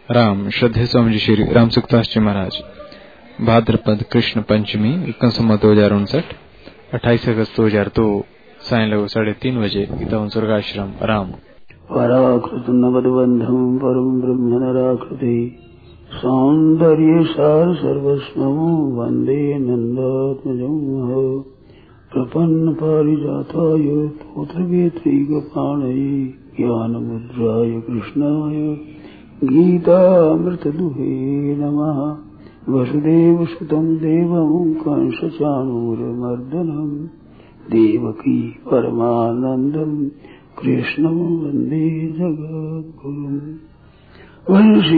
राम श्रद्धे स्वामी जी श्री राम सुखदास जी महाराज। भाद्रपद कृष्ण पंचमी 1959 28 अगस्त 2002 सायं लगभग 3:30 बजे गीता स्वर्गाश्रम राम। पराकृत नवदबंधम परम ब्रह्म नराकृति सौंदर्य सार सर्वस्वं वंदे नंदात्मजं प्रपन्न पारिजाताय पुत्रवेत्रैकपाणये ज्ञानमुद्राय कृष्णाय गीतामृतदुहे नमः। वसुदेवसुतं देवं कंसचाणूरमर्दनं देवकी परमानन्दं कृष्णं वन्दे जगद्गुरुम्। वंशी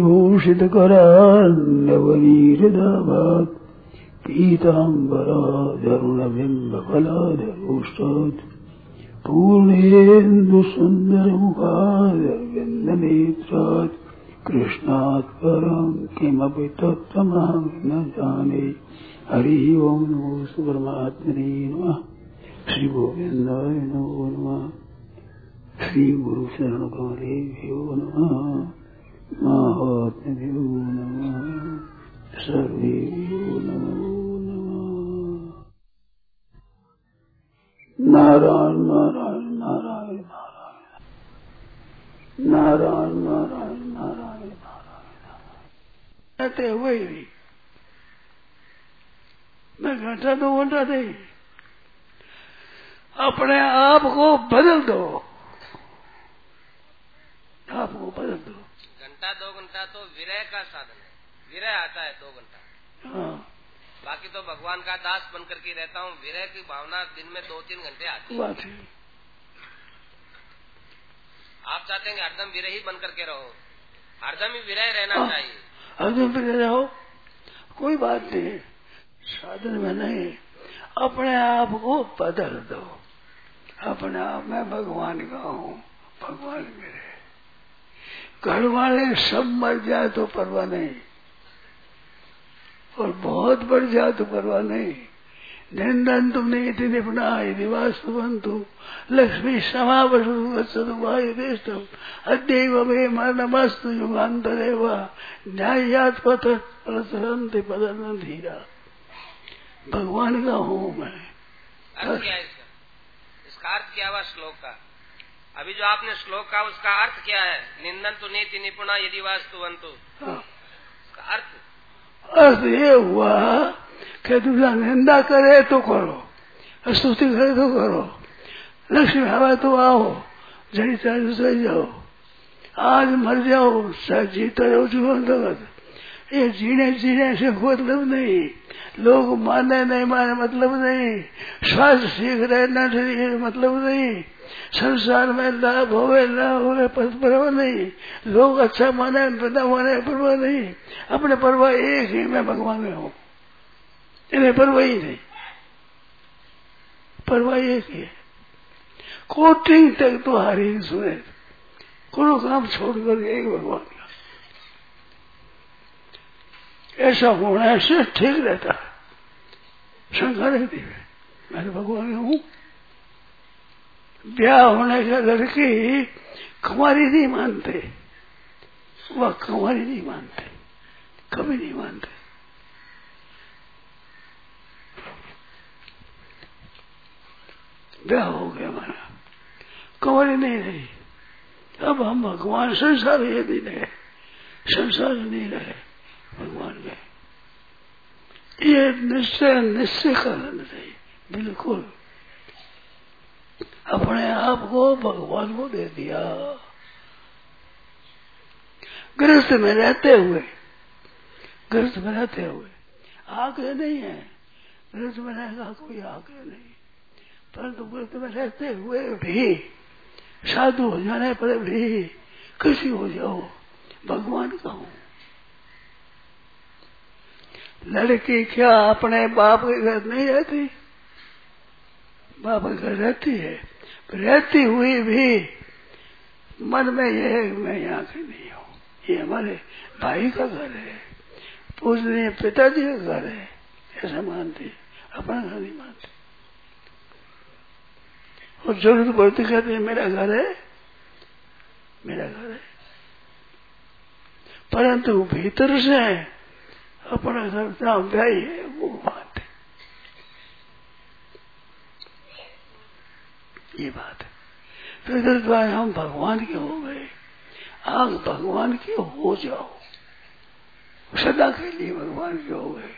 विभूषितकरान्नवनीरदाभात् पीताम्बराधरुणबिम्बफलाधरोष्टात् पूर्णेन्दुसुन्दरमुखारविन्दनेत्रात् कृष्णात् परं किमपि तत्त्वमहं न जाने। हरि ओं नमो परमात्मने नमः। श्री गोविन्दाय नमो नमः। श्री गुरु शरण कमलेभ्यो नमः। महात्म्यो नमः। सर्वेभ्यो नमो नमः। नारायण नारायण नारायण नारायण नारायण नारायण नारायण नारायण हुए भी मैं घंटा 2 घंटा नहीं, अपने आप को बदल दो, आपको बदल दो। घंटा 2 घंटा तो विरह का साधन है, विरह आता है 2 घंटा। हाँ। बाकी तो भगवान का दास बनकर के रहता हूँ। विरह की भावना दिन में 2-3 घंटे आती है। आप चाहते हैं कि हरदम विरह ही बनकर के रहो, हरदम ही विरह रहना चाहिए। हरदम विरह रहो, कोई बात नहीं, साधन में नहीं, अपने आप को बदल दो। अपने आप में भगवान का हूँ, भगवान मेरे। घर वाले सब मर जाए तो परवाह नहीं, और बहुत बढ़ जाए तो परवाह नहीं। निंदन तुम नीति निपुणा यदि वास्तुवंतु लक्ष्मी समावसुवायुदेष्टम अद्यैव मे मरणमस्तु युगान्तरेव न्यायात् पतरन्ति पदन धीरा। भगवान का हूँ मैं। अर्थ क्या है इसका अर्थ क्या हुआ श्लोक का? अभी जो आपने श्लोक का उसका अर्थ क्या है? निंदन तो नीति निपुणा यदि वास्तुवंतु, उसका अर्थ ये हुआ कि दूसरा निंदा करे तो करो, स्तुति करे तो करो, लक्ष्मी आवे तो आओ, जड़ी चाहे सही जाओ, आज मर जाओ, जीते रहो जीवन जगत। ये जीने से मतलब नहीं, लोग माने नहीं माने मतलब नहीं, स्वास्थ्य सीख रहे न मतलब नहीं, संसार में लाभ होवे न होवे परवाह नहीं, लोग अच्छा माने न माने परवाह नहीं। अपने परवाह एक ही, मैं भगवान में हूँ, इन्हें परवाह ही नहीं, परवाह एक ही है। कोटिंग तक तो हारी सुने, कोनो काम छोड़कर एक भगवान का, ऐसा होना से ठीक रहता है, शंका रहती है। मैं भगवान में हूँ। ब्याह होने का लड़की कुंवारी नहीं मानते, वह कुंवारी नहीं मानते, कभी नहीं मानते। ब्याह हो गया हमारा, कुंवारी नहीं रही। अब हम भगवान संसार ये नहीं रहे, संसार नहीं रहे, भगवान में। ये निश्चय करना चाहिए, बिल्कुल अपने आप को भगवान को दे दिया। गृहस्थ में रहते हुए आगे नहीं है, गृहस्थ में रहेगा कोई आगे नहीं, परंतु गृहस्थ में रहते हुए भी, साधु हो जाने पर भी किसी हो जाओ, भगवान का हूँ। लड़की क्या अपने बाप के घर नहीं रहती? बाप के घर रहती है, रहती हुई भी मन में यह है मैं यहाँ की नहीं हूँ, ये हमारे भाई का घर है, पूजनीय पिताजी का घर है, ऐसा मानती, अपना घर नहीं मानती। और जरूरत पड़ती कहती है मेरा घर है, मेरा घर है। परंतु भीतर से अपना करता व्याय है वो बात है, ये बात है। तो इधर द्वारा हम भगवान के हो गए, आग भगवान के हो जाओ, सदा के लिए भगवान के हो गए।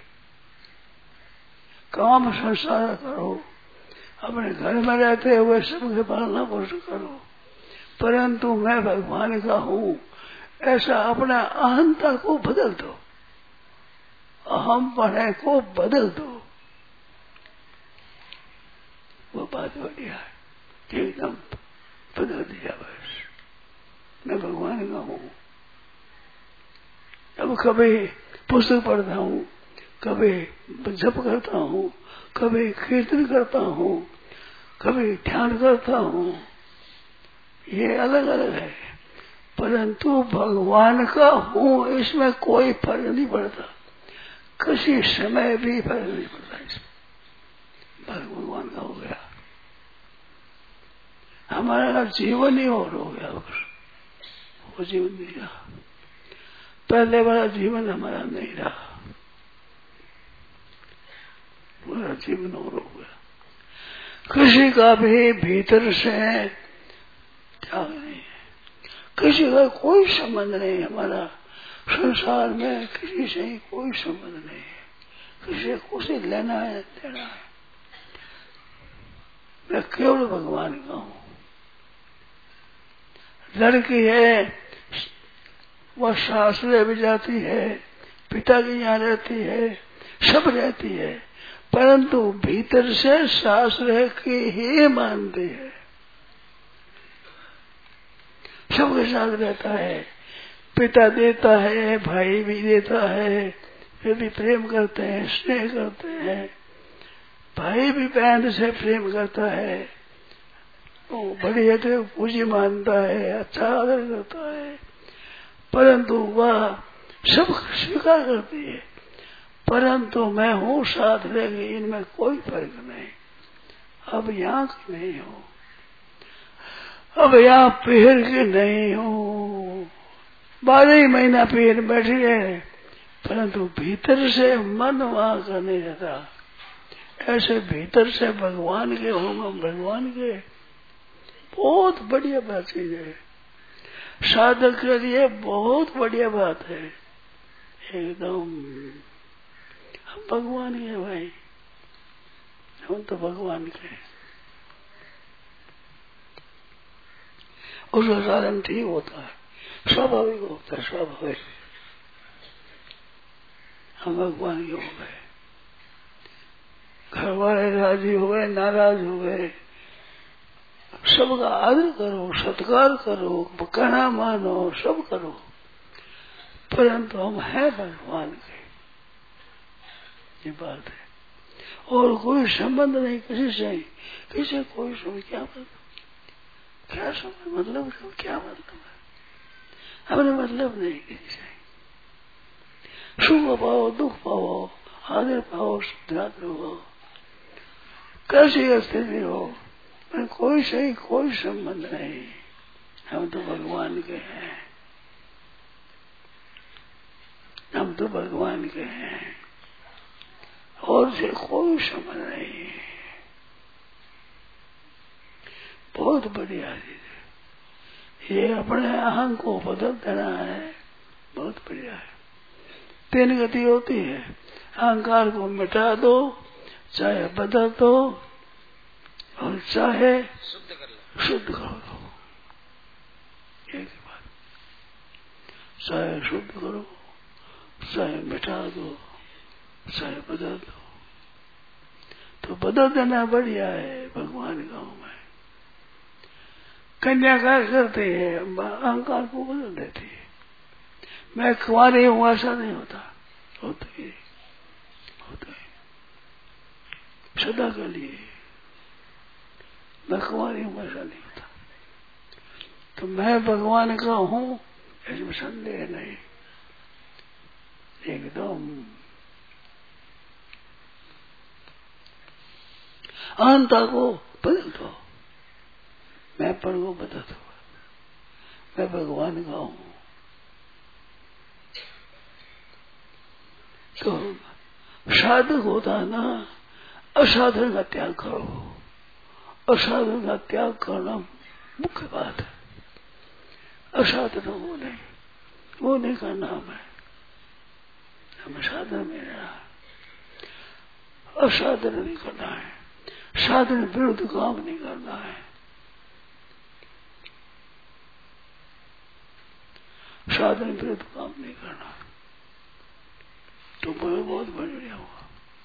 काम संसार करो, अपने घर में रहते हुए सबके पालना पोषण करो, परंतु मैं भगवान का हूँ ऐसा अपना अहंता को बदल दो, अहम पढ़े को बदल दो। वो बात बढ़िया है, एकदम बदल दिया बस, मैं भगवान का हूँ। अब कभी पुस्तक पढ़ता हूँ, कभी जप करता हूँ, कभी कीर्तन करता हूँ, कभी ध्यान करता हूँ, ये अलग अलग है, परंतु भगवान का हूँ इसमें कोई फर्क नहीं पड़ता, किसी समय भी फर्क नहीं पड़ता इसमें। भगवान का हो गया, हमारा जीवन ही और हो गया, वो जीवन नहीं रहा, पहले वाला जीवन हमारा नहीं रहा, पूरा जीवन और हो गया। किसी का भी भीतर से त्याग नहीं है, किसी का कोई संबंध नहीं, हमारा संसार में किसी से ही कोई संबंध नहीं है, किसी को से लेना है देना है, मैं केवल भगवान का हूँ। लड़की है वह सासरे भी जाती है, पिता की यहाँ रहती है, सब रहती है, परंतु भीतर से सासरे की ही मानती है, सबके साथ रहता है, पिता देता है, भाई भी देता है, वे भी प्रेम करते हैं, स्नेह करते हैं, भाई भी बहन से प्रेम करता है, वो बड़ी है तो पूजी मानता है, अच्छा आदर करता है, परंतु वह सब स्वीकार करती है, परंतु मैं हूँ साथ रहेगी, इनमें कोई फर्क नहीं। अब यहाँ की नहीं हूँ, अब यहाँ पीर की नहीं हूँ, 12 महीना पीर बैठी रहे, परंतु भीतर से मन वहां का नहीं रहता। ऐसे भीतर से भगवान के होंगे, भगवान के बहुत बढ़िया बात चीज है, साधक के लिए बहुत बढ़िया बात है, एकदम हम भगवान के भाई, हम तो भगवान के, उसका कारण ठीक होता है, स्वाभाविक होता है, स्वाभाविक। हम भगवान के हो गए, घर वाले राजी हो गए, नाराज हो गए, सबका आदर करो, सत्कार करो, कहना मानो, सब करो, परंतु हम हैं भगवान के, ये बात है। और कोई संबंध नहीं किसी से, किसी कोई समझ क्या मतलब, क्या समझ मतलब, क्या मतलब है, हमने मतलब नहीं किसी से, सुख पाओ दुख पाओ, आदर पाओ, सिद्धांत हो, कैसी स्थिति हो, पर कोई सही कोई संबंध नहीं, हम तो भगवान के हैं, हम तो भगवान के हैं, और से कोई संबंध नहीं। बहुत बढ़िया चीज है, ये अपने अहं को बदल देना है, बहुत बढ़िया है। 3 गति होती है, अहंकार को मिटा दो, चाहे बदल दो, और चाहे शुद्ध कर दो, एक बात, चाहे शुद्ध करो, चाहे मिटा दो, चाहे बदल दो, तो बदल देना बढ़िया है, भगवान का हूं मैं। कन्या क्या करती है, अहंकार को बदल देती है, मैं कुंवारी हूं ऐसा नहीं होता, होता है सदा के लिए, मैं कुंवारी हूं ऐसा नहीं होता, तो मैं भगवान का हूं इसमें संदेह नहीं, एकदम अहंता को बदल दो, मैं पर को बदल दो, मैं भगवान का हूं, तो साधक होता है ना, असाधन का त्याग करो। असाधन का त्याग करना मुख्य बात है। असाधन वो नहीं करना हमें साधन में रहना, असाधन नहीं करना है, साधन विरुद्ध काम नहीं करना है। साधन विरुद्ध काम नहीं करना तो बहुत बढ़िया होगा,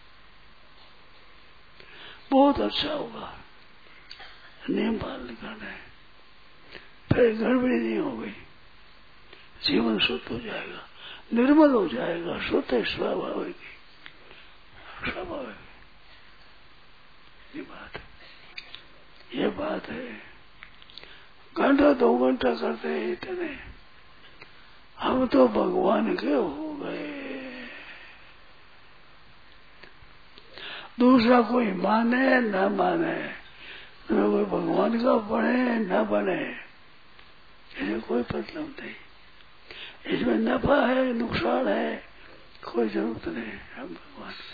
बहुत अच्छा होगा। नियम पालन करना है, फिर गड़बड़ी नहीं होगी, जीवन शुद्ध हो जाएगा, निर्मल हो जाएगा, शुद्ध स्वाभाविक ये बात है। घंटा 2 घंटा करते हैं इतने, हम तो भगवान के हो गए। दूसरा कोई माने न माने, कोई भगवान का बने न बने, इसमें कोई मतलब नहीं। इसमें नफा है नुकसान है कोई जरूरत नहीं, हम भगवान का।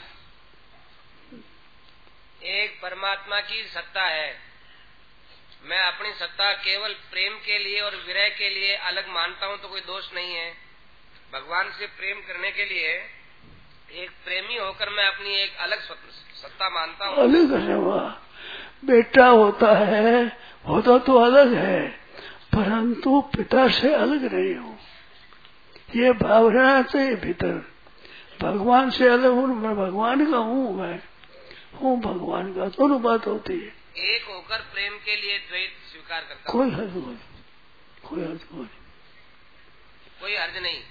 एक परमात्मा की सत्ता है, मैं अपनी सत्ता केवल प्रेम के लिए और विरह के लिए अलग मानता हूँ तो कोई दोष नहीं है। भगवान से प्रेम करने के लिए एक प्रेमी होकर मैं अपनी एक अलग सत्ता मानता हूँ। अलग बेटा होता तो अलग है, परंतु पिता से अलग नहीं हो, ये भावना से भीतर। भगवान से अलग हूँ, मैं भगवान का हूँ, मैं हूँ भगवान का, दोनों बात होती है। एक होकर प्रेम के लिए द्वैत स्वीकार करता कोई हर्ज नहीं, कोई हर्ज नहीं, कोई हर्ज नहीं।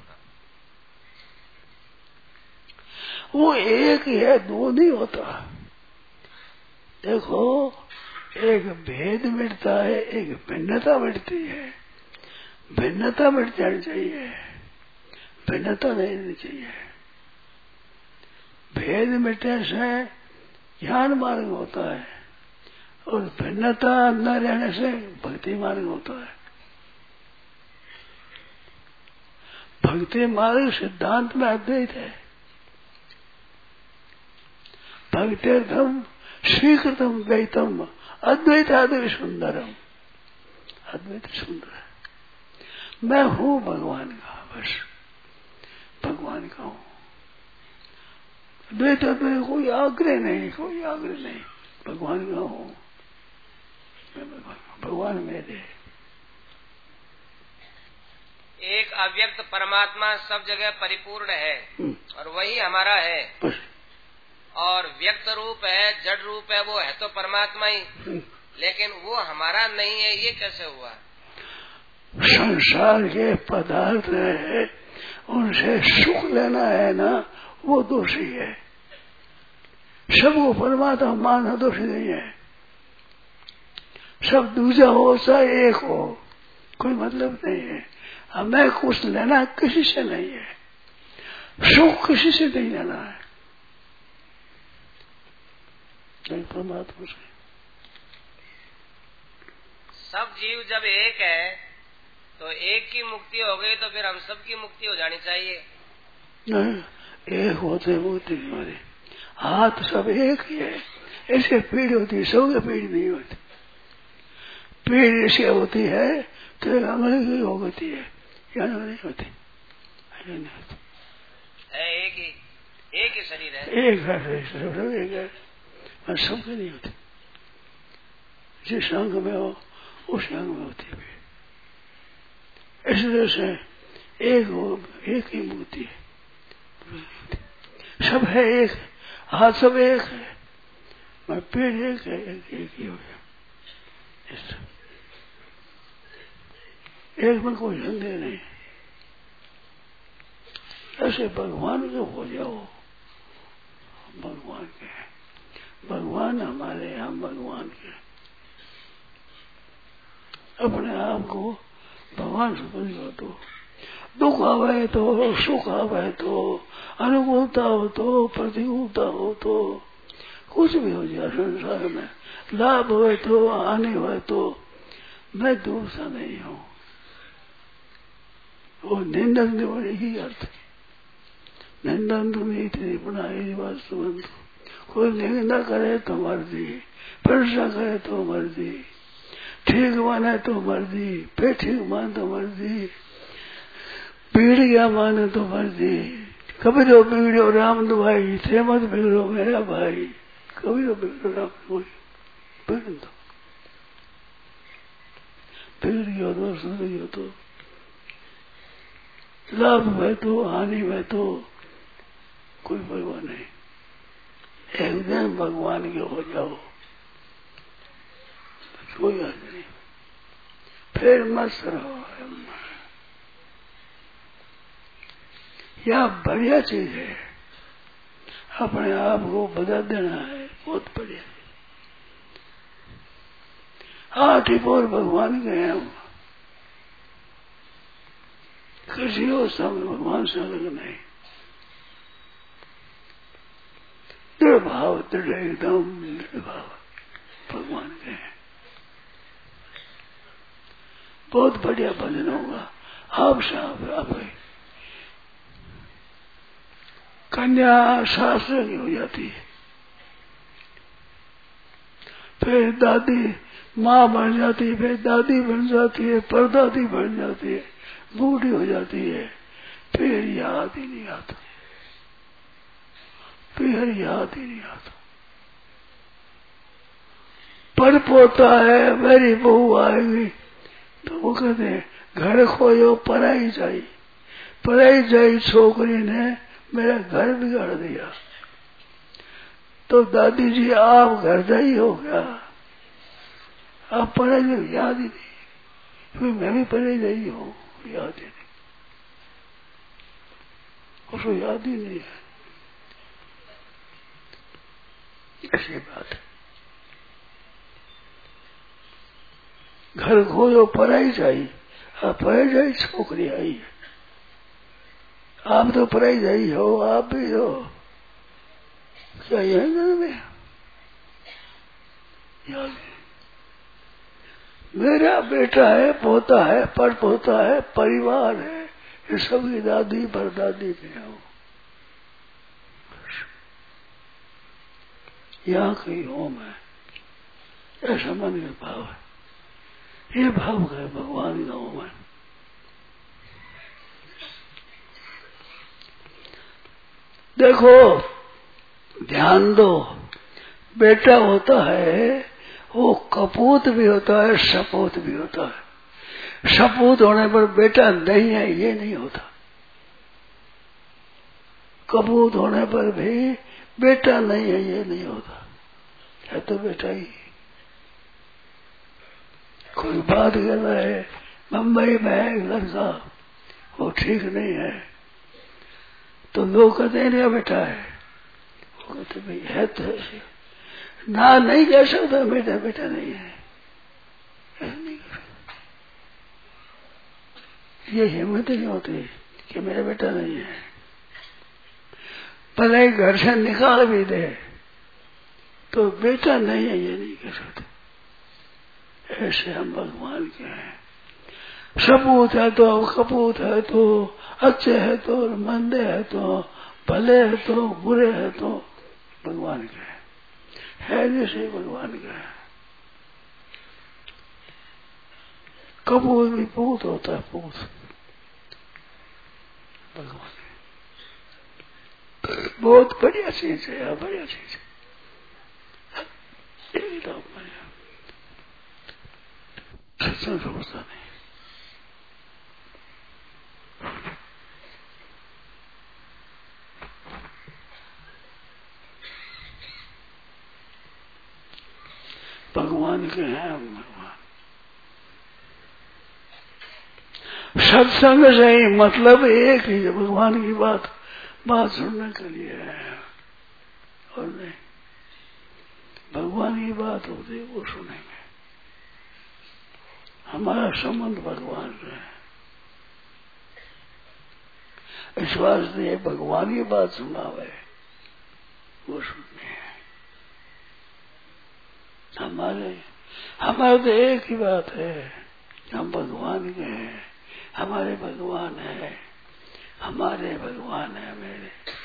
वो एक ही है, दो नहीं होता। देखो, एक भेद मिटता है, एक भिन्नता मिटती है। भिन्नता मिट जानी चाहिए, भिन्नता नहीं रहनी चाहिए। भेद मिटने से ज्ञान मार्ग होता है और भिन्नता न रहने से भक्ति मार्ग होता है। भक्ति मार्ग सिद्धांत में अद्वैत है। भक्त्यर्थम स्वीकृतम द्वैतम अद्वैतादि सुंदरम। अद्वैत सुंदर है, मैं हूँ भगवान का, बस भगवान का हूँ। द्वैत में कोई आग्रह नहीं, कोई आग्रह नहीं, भगवान का हूँ, भगवान मेरे। एक अव्यक्त परमात्मा सब जगह परिपूर्ण है और वही हमारा है। और व्यक्त रूप है, जड़ रूप है, वो है तो परमात्मा ही, लेकिन वो हमारा नहीं है, ये कैसे हुआ? संसार के पदार्थ है, उनसे सुख लेना है ना, वो दोषी है। सबको परमात्मा मानना दोषी नहीं है। सब दूजा हो चाहे एक हो, कोई मतलब नहीं है। हमें कुछ लेना किसी से नहीं है, सुख किसी से नहीं लेना है, परमात्मा से। सब जीव जब एक है तो एक की मुक्ति हो गई तो फिर हम सब की मुक्ति हो जानी चाहिए। नहीं, एक होते मुक्ति हमारे हाथ सब एक ही है। ऐसे पीड़ होती है, सबके पीड़ नहीं होती। पीड़ ऐसी होती है तो अंगली की होती है, या नहीं होती, नहीं होती। एक ही शरीर है, एक है, सबके नहीं होती। जिस अंग में हो उस अंग में होती है। इसलिए से एक हो, एक ही मुक्ति है। सब है एक, हाथ सब एक है, मैं पेड़ एक है, एक ही हो गया। एक में कोई संदेह नहीं। ऐसे भगवान के हो जाओ, भगवान के, भगवान हमारे, हम भगवान के। अपने आप को भगवान समझ लो तो दुख आवे तो, सुख आवे तो, अनुकूलता हो तो, प्रतिकूलता हो तो, कुछ भी हो जाए संसार में, लाभ हुए तो, हानि हुए तो, मैं दूर सा नहीं हूँ। वो निंदक निवड़े ही अर्थ, निंदन तो नहीं थी निपुणा यदि वास्तुवंतु। कोई निंदा करे तो मर्जी, प्रशंसा करे तो मर्जी, ठीक माने तो मर्जी, फिर ठीक मान तो मर्जी, बिगड़ गया माने तो मर्जी। कबीरो बिगड़ो राम दुआई, थे मत बिगड़ो मेरा भाई। कबीरो बिगड़ो राम दुआई, बिगड़ दो, बिगड़ गयो तो सुधर गयो तो लाभ में तो हानि में तो कोई परवाह नहीं। एक दिन भगवान के हो जाओ कोई अर्थ नहीं, फिर मस्त रहो। यह बढ़िया चीज है, अपने आप को बदल देना है, बहुत बढ़िया। आठ ही पोर भगवान के हैं, किसी और समय भगवान से अलग नहीं। दृढ़ भाव, दृढ़ एकदम दृढ़ भाव भगवान के हैं। बहुत बढ़िया भजन होगा। आप साहब आप कन्या शास्त्र की हो जाती है, फिर दादी माँ बन जाती है, फिर दादी बन जाती है, परदादी बन जाती है, बूढ़ी हो जाती है, फिर याद ही नहीं आता, फिर याद ही नहीं आता। पर पोता है मेरी बहू आएगी तो वो कहते हैं घर खोयो पराई जाई, पराई जाई छोकरी ने मेरा घर बिगाड़ दिया। तो दादी जी आप घर जाई हो गया, आप पराई जाई याद ही नहीं, फिर मैं भी पराई जाई हूँ याद ही नहीं, उसको याद ही नहीं है। ऐसी बात है, घर खोयो पराई जाई, आप पराई जाई छोकरी आई है, आप तो पराई जाई हो, आप भी हो क्या यही घर में याद है। मेरा बेटा है, पोता है, पर पोता है, परिवार है, ये सबकी दादी परदादी भी हो, यहाँ कहीं हो मैं, ऐसा मन का भाव है। ये भाव है भगवान का हो मैं। देखो ध्यान दो, बेटा होता है वो कपूत भी होता है, सपूत भी होता है। सपूत होने पर बेटा नहीं है ये नहीं होता, कपूत होने पर भी बेटा नहीं है ये नहीं होता, है तो बेटा ही। कोई बात कर रहा है, मुंबई में है एक लड़का, वो ठीक नहीं है, तो लोग कहते हैं क्या बेटा है, वो कहते भाई है तो ऐसे ना नहीं कह सकता बेटा बेटा नहीं है, ऐसा नहीं कर सकता। ये हिम्मत नहीं होती कि मेरा बेटा नहीं है, भले घर से निकाल भी दे तो बेटा नहीं है ये नहीं कह सकते। ऐसे हम भगवान के हैं, सपूत है तो कपूत है तो अच्छे है तो मंदे है तो भले है तो बुरे है तो भगवान के है जैसे भगवान के है। कपूत भी पूत होता है, पूत भगवान बहुत बढ़िया चीज है, बढ़िया चीज है। सत्संग समझता नहीं, भगवान के हैं भगवान। सत्संग से ही मतलब एक ही है, भगवान की बात सुनने के लिए है और नहीं, भगवान की बात होती वो सुनेंगे। हमारा संबंध भगवान से है, इस वास्ते भगवान की बात सुनावे वो सुनने है। हमारे तो एक ही बात है, हम भगवान के हैं, हमारे भगवान है, हमारे भगवान है मेरे।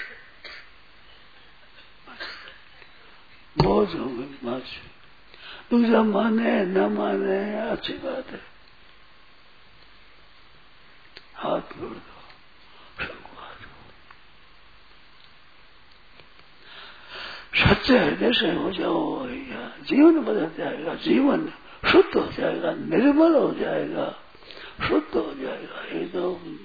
बहुत होंगे बस। दूसरा माने न माने अच्छी बात है, हाथ जोड़ दो, सच्चे हृदय से हो जाओ, जीवन बदल जाएगा, जीवन शुद्ध हो जाएगा, निर्मल हो जाएगा, शुद्ध हो जाएगा एकदम,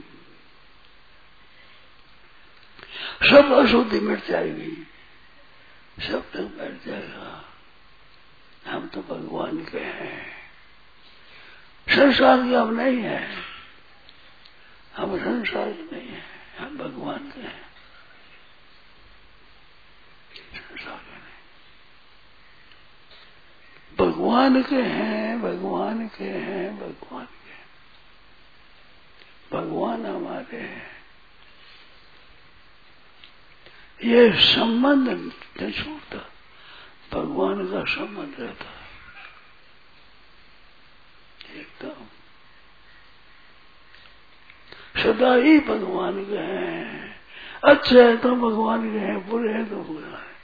सब अशुद्धि मिट जाएगी, सब तक मिट जाएगा। हम तो भगवान के हैं, संसार के हम नहीं है, हम संसार के नहीं है, हम भगवान के हैं, संसार के नहीं, भगवान के हैं, भगवान के हैं, भगवान के हैं, भगवान हमारे हैं। ये संबंध नहीं छूटता, भगवान का संबंध रहता है एकदम, सदा ही भगवान के हैं, अच्छे है तो भगवान के हैं, बुरे हैं तो बुरा है।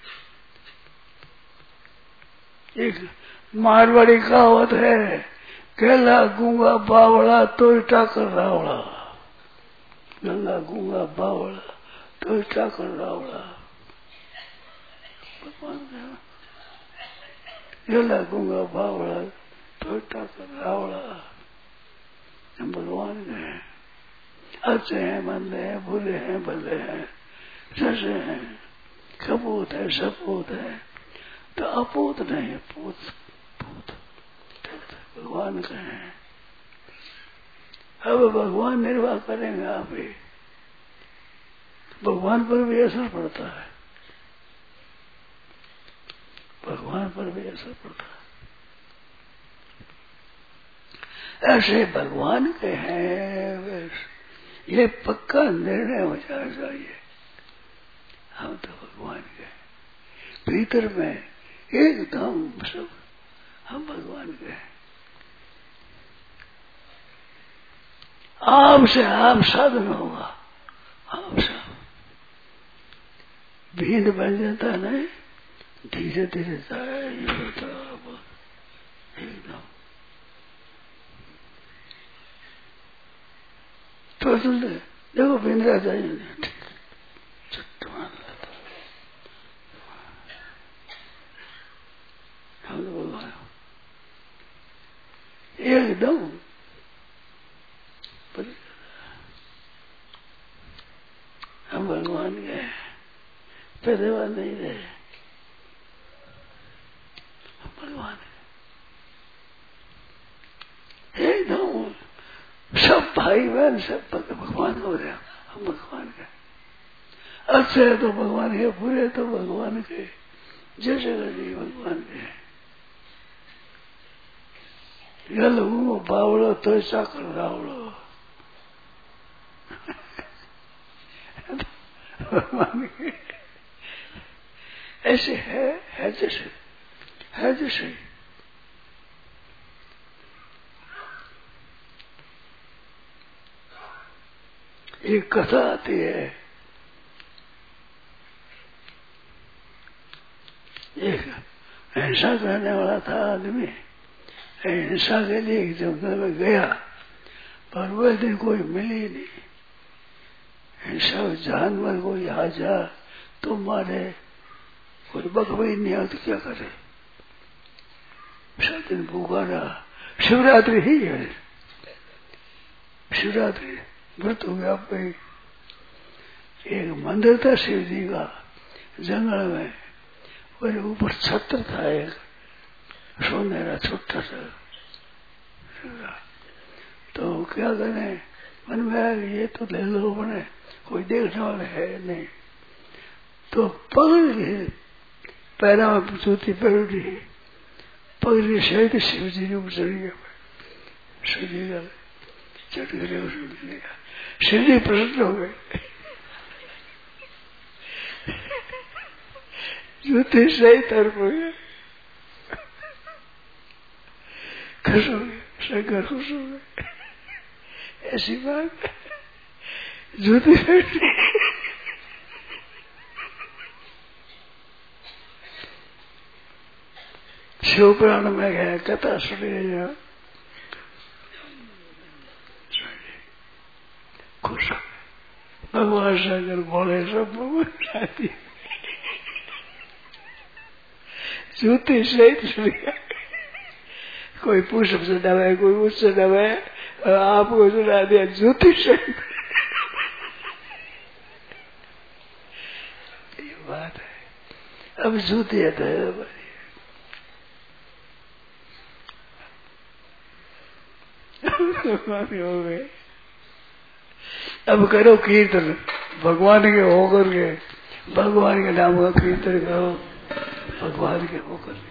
एक मारवाड़ी कहावत है, कहला गूंगा बावड़ा तो टाकर रावड़ा, गंगा गूंगा बावड़ा तो टाकर रावड़ा, भगवान कहला गूंगा बावड़ा तो टाकर रावड़ा, हम भगवान के हैं, अच्छे हैं मंदे हैं, बुरे हैं भले हैं, सचे हैं, कपूत है सपूत है, तो अपूत नहीं है, पूत पूत भगवान के हैं। अब भगवान निर्वाह करेंगे आप ही, भगवान पर भी असर पड़ता है, भगवान पर भी असर पड़ता है। ऐसे भगवान के हैं, ये पक्का निर्णय हो जाना चाहिए, हम तो भगवान के भीतर में एकदम सब हम भगवान के हैं। आपसे आप साधन होगा, आपसे भीड़ बन जाता है नहीं, धीरे धीरे एकदम तो सुनते देखो बिंद्रा जाइए चट्टान एकदम हम भगवान के पहले बार नहीं रहे, हम भगवान एकदम सब भाई बहन सब भगवान हो रहे, हम भगवान के अच्छे है तो भगवान के, बुरे तो भगवान के, जैसे करिए भगवान के। गल हूँ बावड़ो तो चाकर रावड़ो, भगवान के ऐसे है जैसे, है जैसे एक कथा आती है, एक हिंसा करने वाला था आदमी, हिंसा के लिए एक जंगल में गया, पर वह दिन कोई मिली नहीं। हिंसा जानवर कोई आ जा तो मारे, कोई बकबई नहीं आ तो क्या करे, 7 दिन भूखा रहा। शिवरात्रि ही है, शिवरात्रि व्रत हो गया भाई। एक मंदिर था शिव जी का जंगल में, और ऊपर छत्र था एक सोनेरा छोटा सा, तो क्या करें, मन में आया ये तो ले लो बने, कोई देखने वाला है नहीं, तो पकड़ के पैरा में जूती पहन ली, पकड़ के शायद शिव जी ने चढ़ गया, शिव जी का चढ़ गया, शिव जी प्रसन्न हो गए, जूते सही तरफ हो गए, खुश हो गए, शंकर खुश हो गए। ऐसी बात जूते शिवपुराण में है कथा सुनिए, खुश भगवान शंकर बोले सब भगवान जूती सहित कोई पुष्प चढ़ावे, कोई उस चढ़ावे, और आपको सुना दिया जूती सहित। ये बात है। अब जूती है तो हो गए। अब करो कीर्तन भगवान के होकर के, भगवान के नाम का कीर्तन करो, भगवान के होकर के।